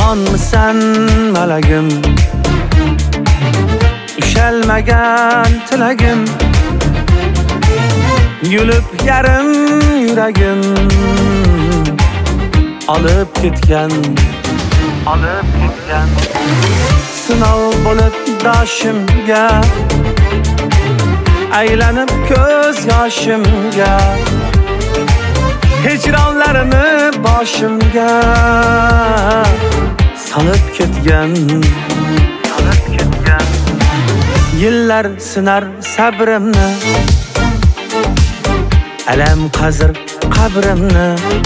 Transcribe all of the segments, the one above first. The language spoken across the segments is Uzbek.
Yomonmisan malagim, ushalmagan tilagim, yulib yarim yuragim, olib ketgan sinov bo'lib doshimga, aylanib ko'z yoshimga, hijronlarini boshimga solib ketgan. Yillar sinar sabrimni, alam qazir qabrimni,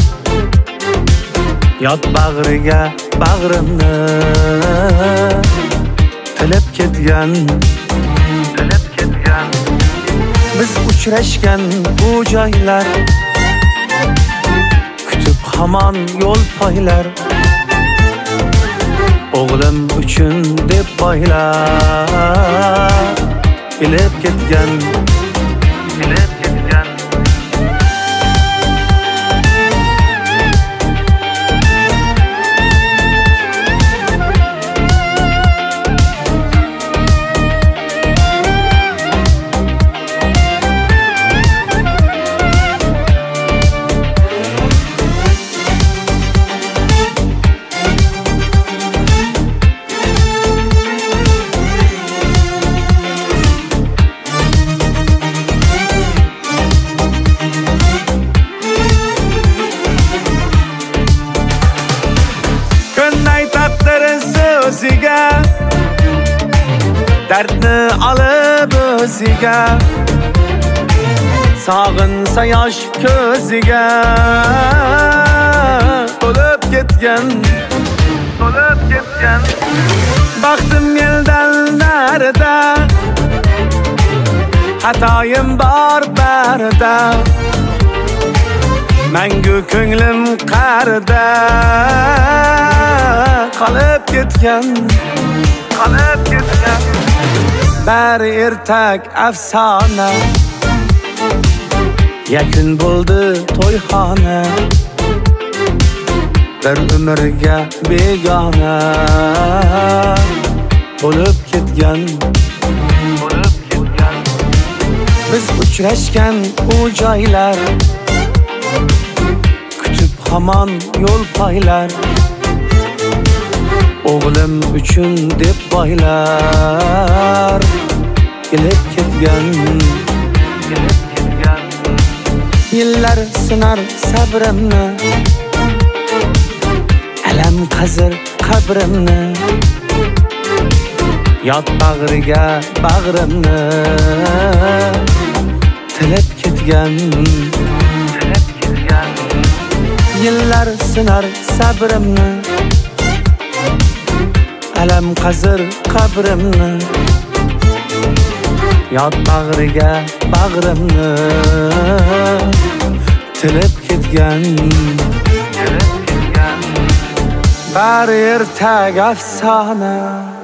yot bag'riga bag'rimni tilib ketgan. Biz uchrashgan bu joylar, kutib hamon yo'l poylar, o'g'lim uchun deb boylar ilib ketgan. Dardni olib o'ziga, sog'insa yosh ko'ziga to'lib ketgan. Baxtim eldan narida, xatoyim bor barida, mangu ko'nglim qarida qolib ketgan. Bari ertak afsona, yakun bo'ldi to'yxona, bir umrga begona bo'lib ketgan. Biz uchrashgan u joylar, kutib hamon yo'l poylar, o'g'lim uchun deb boylar ilib ketgan. Yillar sinar sabrimni, alam qazir qabrimni, yot bag'riga bag'rimni tilib ketgan. Yillar sinar sabrimni, alam qazir qabrimni, yot bag'riga bag'rimni tilib ketgan. Bari ertak afsona.